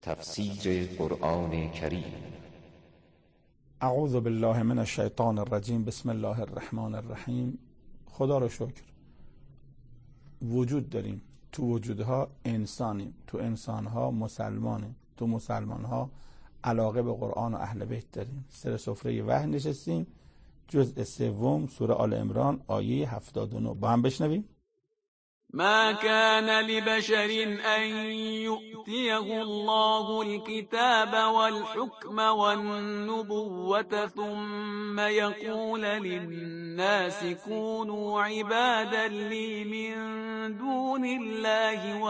تفسیر قرآن کریم. اعوذ بالله من الشیطان الرجیم. بسم الله الرحمن الرحیم. خدا رو شکر وجود داریم، تو وجودها انسانیم، تو انسانها مسلمانیم، تو مسلمانها علاقه به قرآن و اهل بیت داریم. سر سفره وحی نشستیم، جزء سوم سوره آل عمران آیه 79 با هم بشنویم. ما كان لبشر أن يؤتيه الله الكتاب والحكم والنبوة ثم يقول للناس كونوا عبادا لي من دون الله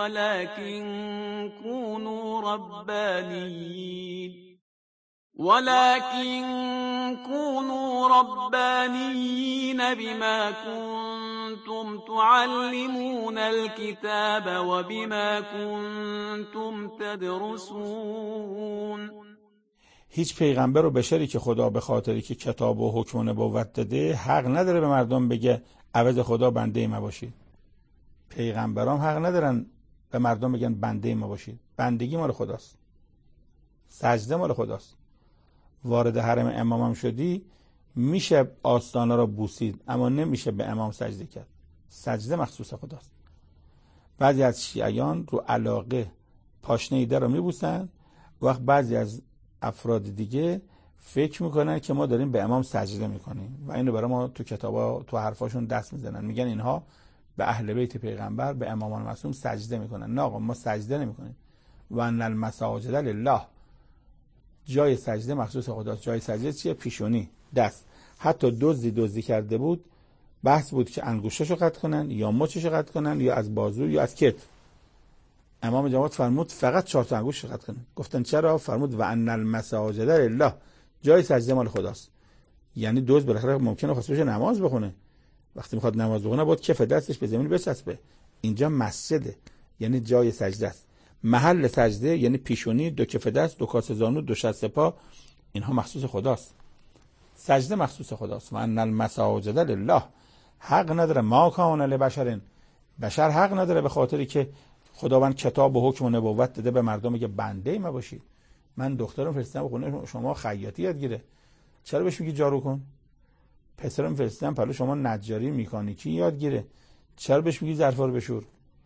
ولكن كونوا ربانيين بما كنتم تعلمون الكتاب وبما كنتم تدرسون. هیچ پیغمبر و بشری که خدا به خاطری که کتاب و حکم و نبوت داده حق نداره به مردم بگه عوض خدا بنده ما باشید. پیغمبران حق ندارن به مردم بگن بنده ما باشید. بندگی مال خداست، سجده مال خداست. وارد حرم امامم شدی میشه آستانه را بوسید، اما نمیشه به امام سجده کرد. سجده مخصوص خداست. بعضی از شیعیان رو علاقه پاشنه در رو میبوسن، وقت بعضی از افراد دیگه فکر میکنن که ما داریم به امام سجده میکنیم و اینو برای ما تو کتابا تو حرفاشون دست میزنن، میگن اینها به اهل بیت پیغمبر به امامان معصوم سجده میکنن. نه آقا، ما سجده نمیکنیم. و ان المساجد لله، جای سجده مخصوص خداست. جای سجده چیه؟ پیشونی، دست. حتی دزدی کرده بود، بحث بود که انگشتشو قطع کنن یا مچشو قطع کنن یا از بازو یا از کتف. امام جماعت فرمود فقط 4 تا انگشت قطع کنن. گفتن چرا؟ فرمود و ان المساجد لله، جای سجده مال خداست. یعنی دزد بالاخره ممکنه خواست بشه نماز بخونه، وقتی میخواد نماز بخونه باید کف دستش به زمین بچسبه. اینجا مسجده، یعنی جای سجده است. محل سجده یعنی پیشونی، 2 کف دست، 2 کاسه زانو، 2 شست پا، اینها مخصوص خداست. سجده مخصوص خداست. و ان المساجد لله، حق نداره ما کان لبشر، بشر حق نداره به خاطری که خداوند کتاب و حکم و نبوت داده به مردم میگه بنده ما باشید. من دخترم فرستادم خونه شما خیاطی یاد گیره، چرا بهش میگی جارو کن؟ پسرم فرستادم پلو شما نجاری مکانیکی یاد گیره، چرا بهش میگی ظرفا رو بشور؟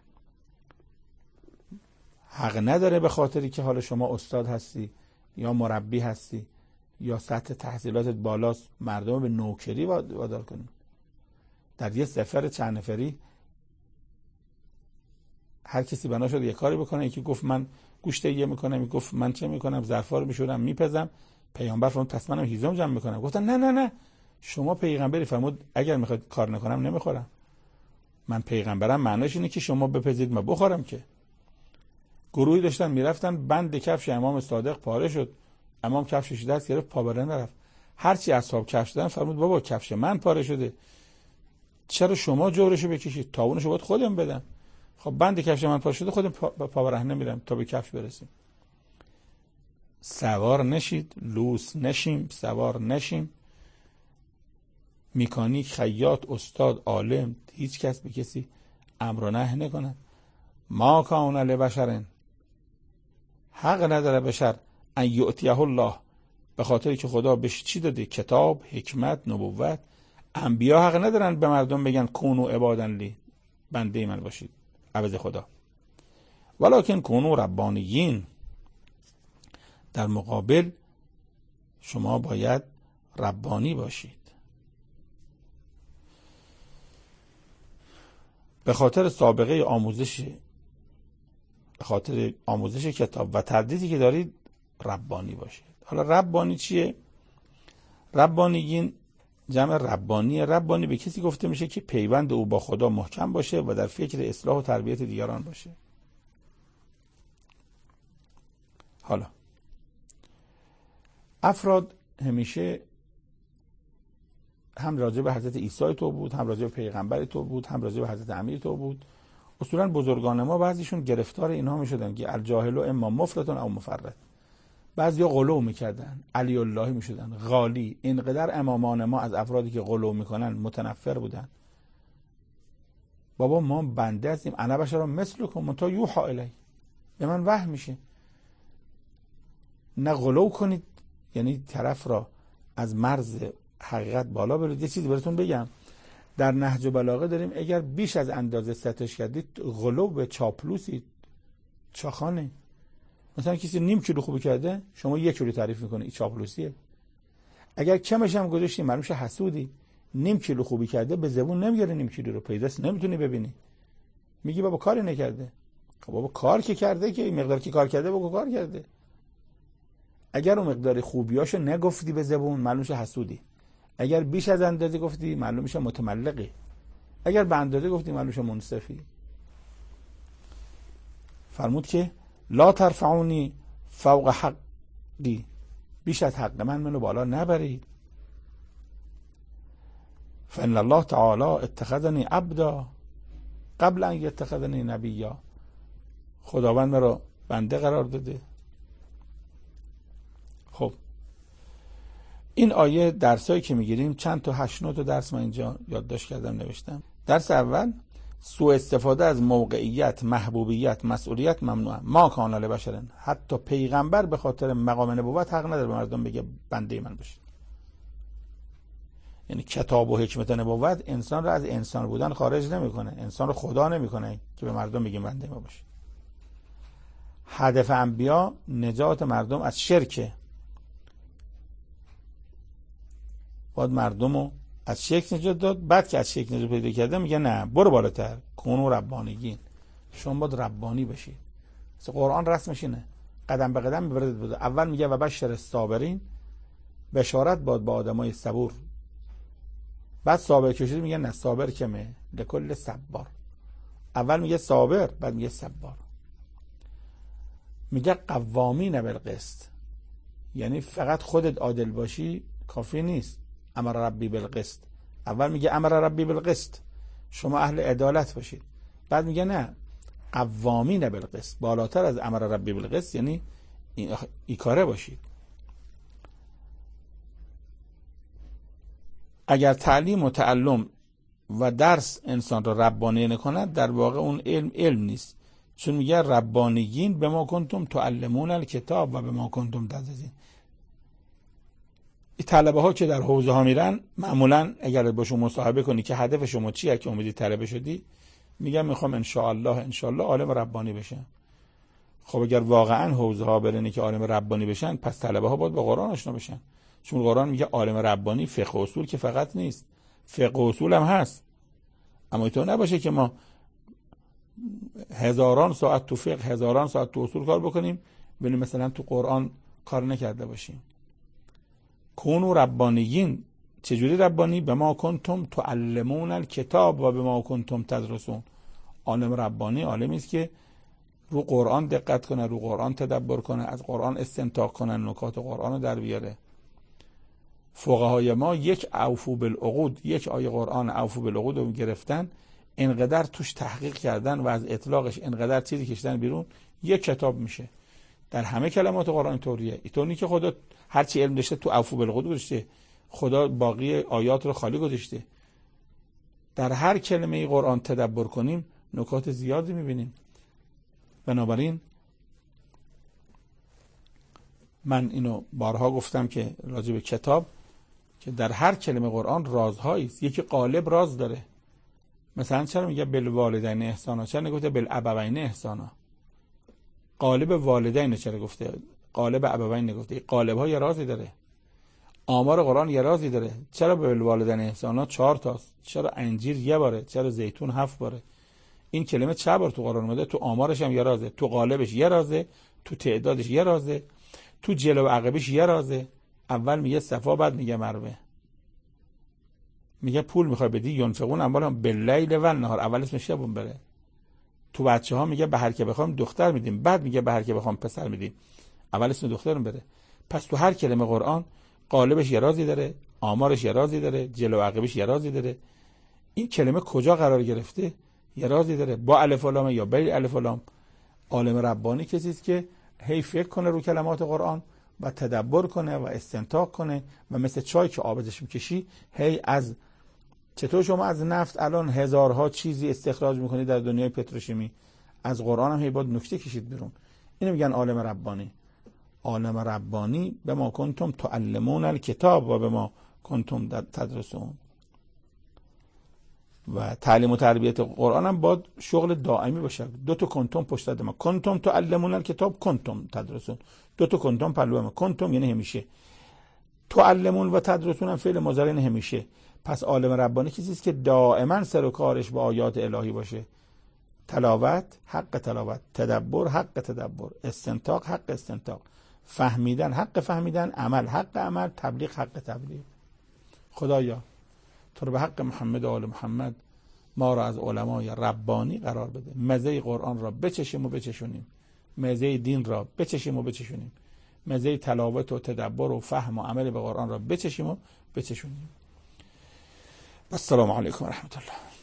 حق نداره به خاطری که حالا شما استاد هستی یا مربی هستی یا سطح تحصیلاتت بالاست مردم به نوکری وادار کنی. در یه سفر چند نفری هر کسی بنا شد یه کاری بکنه. یکی گفت من گوشت یه میکنم، یکی گفت من چه میکنم، ظرفا رو میشورم میپزم. پیامبر فرمود پس منم هیزم جمع میکنم. گفتن نه شما پیغمبری. فرمود اگر میخواد کار نکنم نمیخورم. من پیغمبرم معناش اینه که شما بپزید ما بخورم که. گروهی داشتن میرفتن، بند کفش امام صادق پاره شد، امام کفشش دست گرفت پا بره نرفت. هرچی اصحاب کفش دادن فرمود بابا کفش من پاره شده، چرا شما جورشو بکشید؟ تاونشو باید خودم بدم. خب بند کفش من پاره شده، خودم پا برهنه میرم تا به کفش برسیم. سوار نشید، لوس نشیم، سوار نشیم. مکانیک، خیاط، استاد، عالم، هیچ کس به کسی امر و نهی نکنه. ما کان لبشر، حق نداره بشر ان یؤتیه الله، به خاطری که خدا بهش چی داده؟ کتاب، حکمت، نبوت. انبیا حق ندارن به مردم بگن کونو عبادا لی، بنده من باشید عوض خدا. ولکن کونو ربانیین، در مقابل شما باید ربانی باشید. به خاطر سابقه آموزش کتاب و تردیدی که دارید ربانی باشید. حالا ربانی چیه؟ ربانیین جمع ربانیه. ربانی به کسی گفته میشه که پیوند او با خدا محکم باشه و در فکر اصلاح و تربیت دیگران باشه. حالا افراد همیشه هم راجع به حضرت عیسی تو بود، هم راجع به پیغمبر تو بود، هم راجع به حضرت امیر تو بود. اصولا بزرگان ما بعضیشون گرفتار اینها میشدن که الجاهل اما مفرطون او مفرط. بعضیا غلو میکردن، علی الله میشدن، غالی. اینقدر امامان ما از افرادی که غلو میکنن متنفر بودن. بابا ما بنده هستیم، انا بشر مثلکم تا یوحی الی، به من وحی میشه. نه غلو کنید، یعنی طرف را از مرز حقیقت بالا برید. یه چیزی براتون بگم، در نهج بلاغه داریم اگر بیش از اندازه ستایش کردید غلو به چاپلوسید، چاخانه. مثلا کسی نیم کیلو خوبی کرده، شما 1 کیلو تعریف میکنه، این چاپلوسیه. اگر کمش هم گذاشتی معلوم شه حسودی. نیم کیلو خوبی کرده به زبون نمیگیره، نیم کیلو رو پیداست نمیتونی ببینی، میگی بابا کاری نکرده. خب بابا کار که کرده، که این مقدار که کار کرده بگو کار کرده. اگر اون مقدار خوبیاشو نگفتی به زبون معلوم شه حسودی. اگر بیش از اندازه گفتی معلوم میشه متملقی. اگر به اندازه گفتی معلوم میشه منصفی. فرمود که لا ترفعونی فوق حقی، بیش از حق منو بالا نبرید. فان الله تعالی اتخذنی عبدا قبل ان یتخذنی نبیا، خداوند مرا بنده قرار داده. خب این آیه درسایی که میگیریم چند تا 8-9 تا درس من اینجا یادداشت کردم نوشتم. درس اول، سوء استفاده از موقعیت، محبوبیت، مسئولیت ممنوعه. ما کان لبشر، حتی پیغمبر به خاطر مقام نبوت حق نداره به مردم بگه بنده من باشید. یعنی کتاب و حکمت نبوت انسان رو از انسان بودن خارج نمیکنه، انسان رو خدا نمیکنه که به مردم بگه بنده ما باشید. هدف انبیا نجات مردم از شرکه. باید مردم رو از شرک نجات داد. بعد که از شرک نجات پیدا کرده میگه نه برو بالاتر، کونو ربانیین، شما باید ربانی بشید. مثل قرآن رسمش اینه، قدم به قدم میبرد بود. اول میگه و بشر الصابرین، بشارت باد با آدمای صبور. بعد صابر که شد میگه نه صابر کمه لکل صبار. اول میگه صابر، بعد میگه صبار. میگه قوامین بالقسط، یعنی فقط خودت عادل باشی کافی نیست. امر ربی بالقسط، اول میگه امر ربی بالقسط، شما اهل عدالت باشید. بعد میگه نه قوامین بالقسط، بالاتر از امر ربی بالقسط یعنی این کاره باشید. اگر تعلیم و تعلم و درس انسان را ربانی نکند، در واقع اون علم نیست. چون میگه ربانیین به ما کنتم تعلمون الکتاب و به ما کنتم تدرسون. این طلبه ها که در حوزه ها میرن، معمولا اگر باشون مصاحبه کنی که هدف شما چیه که امیدی طلبه شدی، میگم میخوام انشاءالله عالم ربانی بشم. خب اگر واقعا حوزه ها برنی که عالم ربانی بشن، پس طلبه ها باید با قرآن آشنا بشن. چون قرآن میگه عالم ربانی فقه اصول که فقط نیست، فقه اصول هم هست. اما اینطور نباشه که ما هزاران ساعت تو فقه، هزاران ساعت تو اصول کار بکنیم ولی مثلا تو قرآن کار نکرده باشیم. کونو ربانیین، چجوری ربانی؟ به ما کنتم تعلمون الکتاب و به ما کنتم تدرسون. عالم ربانی عالمی است که رو قرآن دقت کنه، رو قرآن تدبر کنه، از قرآن استنتاق کنه، نکات قرآن رو در بیاره. فقهای ما یک اوفو بالعقود، یک آیه قرآن اوفو بالعقود رو گرفتن، انقدر توش تحقیق کردن و از اطلاقش انقدر چیزی کشیدن بیرون، یک کتاب میشه. در همه کلمات قرآن اینطوریه. اینطوری که خدا هرچی علم داشته تو اوفو بالعقود گذاشته، خدا باقی آیات رو خالی گذاشته. در هر کلمه قرآن تدبر کنیم نکات زیادی میبینیم. بنابراین من اینو بارها گفتم که راجع به کتاب، که در هر کلمه قرآن رازهایی است. یکی قالب راز داره. مثلا چرا میگه بالوالدین احسانا، چرا نگفته بالابوین احسانا؟ قالب والدین چرا گفته؟ قالب ابوین نگفته؟ قالب ها یه رازی داره. آمار قرآن یه رازی داره. چرا بالوالدین احسانا 4 تاست؟ چرا انجیر یه باره؟ چرا زیتون 7 باره؟ این کلمه چه بار تو قرآن اومده؟ تو آمارش هم یه رازه، تو قالبش یه رازه، تو تعدادش یه رازه، تو جلو و عقبش یه رازه. اول میگه صفا، بعد میگه مروه. میگه پول میخوای بدی ینفقون اموالهم باللیل و النهار، اول اسمش شبون بره. تو بچه ها میگه به هر که بخوام دختر میدیم، بعد میگه به هر که بخوام پسر میدیم، اول اسم دخترم بره. پس تو هر کلمه قرآن قالبش یه رازی داره، آمارش یه رازی داره، جلو و عقبش یه رازی داره. این کلمه کجا قرار گرفته یه رازی داره، با الف و لام یا بی الف و لام. عالم ربانی کسی است که هی فکر کنه رو کلمات قرآن و تدبر کنه و استنتاق کنه و مثل چای که آبش میکشی هی از چطور شما از نفت الان هزارها چیزی استخراج میکنی در دنیای پتروشیمی، از قرآن هم هی باید نکته کشید بیرون. اینو میگن عالم ربانی. عالم ربانی به ما کنتم تعلمون الکتاب و به ما کنتم تدرسون. و تعلیم و تربیت قرآن هم باید شغل دائمی باشه. 2 تا کنتم پشت سر ما، کنتم تعلمون الکتاب، کنتم تدرسون. 2 تا کنتم پلو ما، کنتم یعنی همیشه، تعلمون و تدرسون هم فعل مضارع یعنی همیشه. پس عالم ربانی چیزی است که دائما سر و کارش با آیات الهی باشه. تلاوت حق تلاوت، تدبر حق تدبر، استنتاق حق استنتاق، فهمیدن حق فهمیدن، عمل حق عمل، تبلیغ حق تبلیغ. خدایا تو رو به حق محمد و آل محمد ما را از علمای ربانی قرار بده، مزه قرآن را بچشیم و بچشونیم، مزه دین را بچشیم و بچشونیم، مزه تلاوت و تدبر و فهم و عمل به قرآن را بچشیم و بچشونیم. السلام علیکم و رحمت الله.